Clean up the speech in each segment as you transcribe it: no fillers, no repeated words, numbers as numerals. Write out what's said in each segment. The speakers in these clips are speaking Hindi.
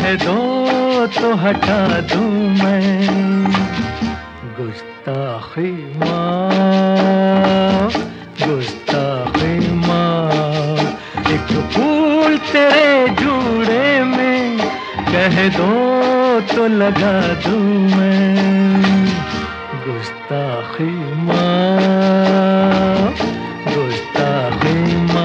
कह दो तो हटा दूं मैं। गुस्ताखी माँ, गुस्ताखी माँ, एक फूल तेरे जूड़े में कह दो तो लगा दूं मैं। गुस्ताखी माँ, गुस्ताखी माँ।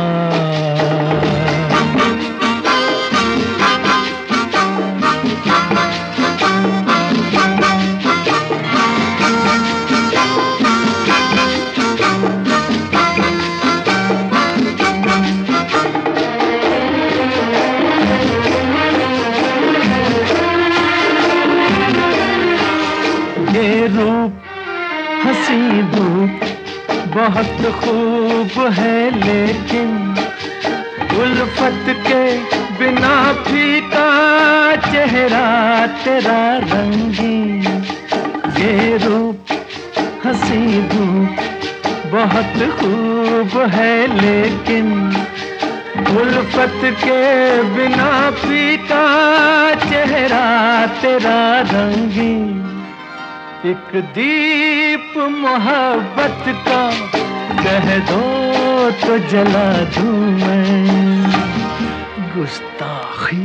ये रूप हंसी धूप बहुत खूब है, लेकिन उल्फत के बिना फीका चेहरा तेरा रंगीन। ये रूप हंसी धूप बहुत खूब है, लेकिन उल्फत के बिना फीका चेहरा तेरा रंगीन। एक दीप मोहब्बत का कह दो तो जला दूं मैं। गुस्ताखी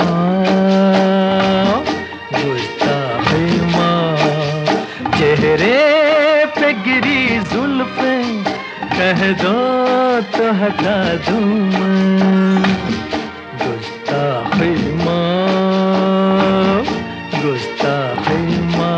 माँ, गुस्ताखी माँ, चेहरे पे गिरी जुल्फें कह दो तो हटा दूं मैं। गुस्ताखी माँ, गुस्ताखी माँ।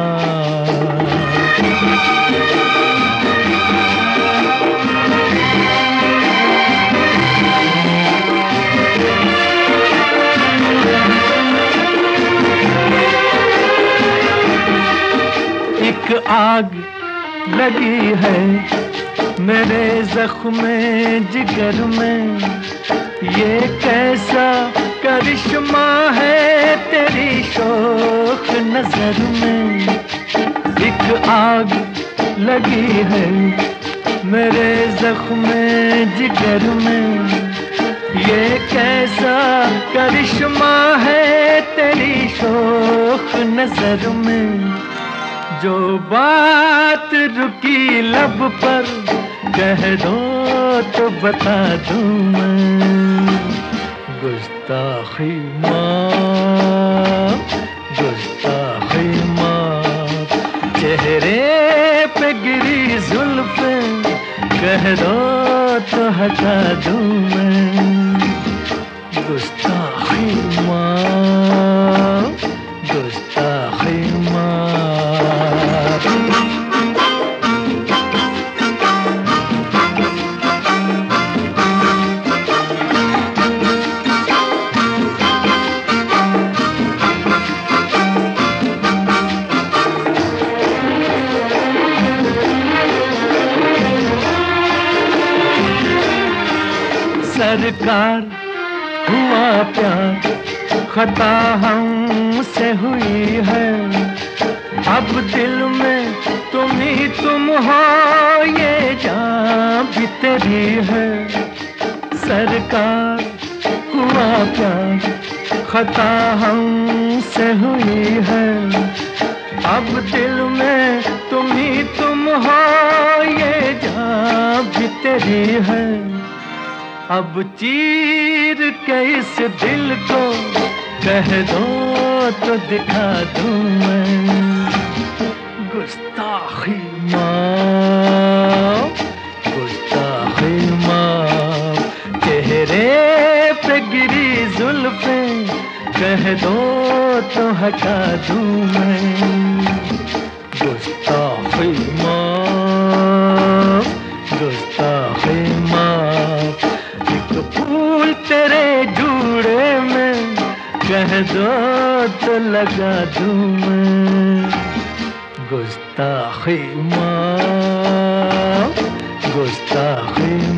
एक आग लगी है मेरे जख्म जिगर में, ये कैसा करिश्मा है तेरी शोख नजर में। एक आग लगी है मेरे जख्म जिगर में, ये कैसा करिश्मा है तेरी शोख नजर में। जो बात रुकी लब पर कह दो तो बता दूं मैं। गुस्ताखी माँ, गुस्ताखी माँ, चेहरे पे गिरी जुल्फें कह दो तो हटा दूं मैं। गुस्ताखी माँ, गुस्ताखी माँ। सरकार हुआ प्यार, खता हमसे हुई है, अब दिल में तुम ही तुम हो, ये जान भी तेरी है। सरकार हुआ प्यार, खता हमसे हुई है, अब दिल में तुम ही तुम हो, ये जान भी तेरी है। अब चीर के इस दिल को कह दो तो दिखा दूं मैं। गुस्ताखी माँ, गुस्ताखी माँ, चेहरे पे गिरी जुल्फें कह दो तो हटा दूं मैं। गुस्ताखी माँ, गुस्ताखी माँ, फूल तेरे जूड़े में कह दो तो लगा दूं मैं। गुस्ताखी माँ, गुस्ताखी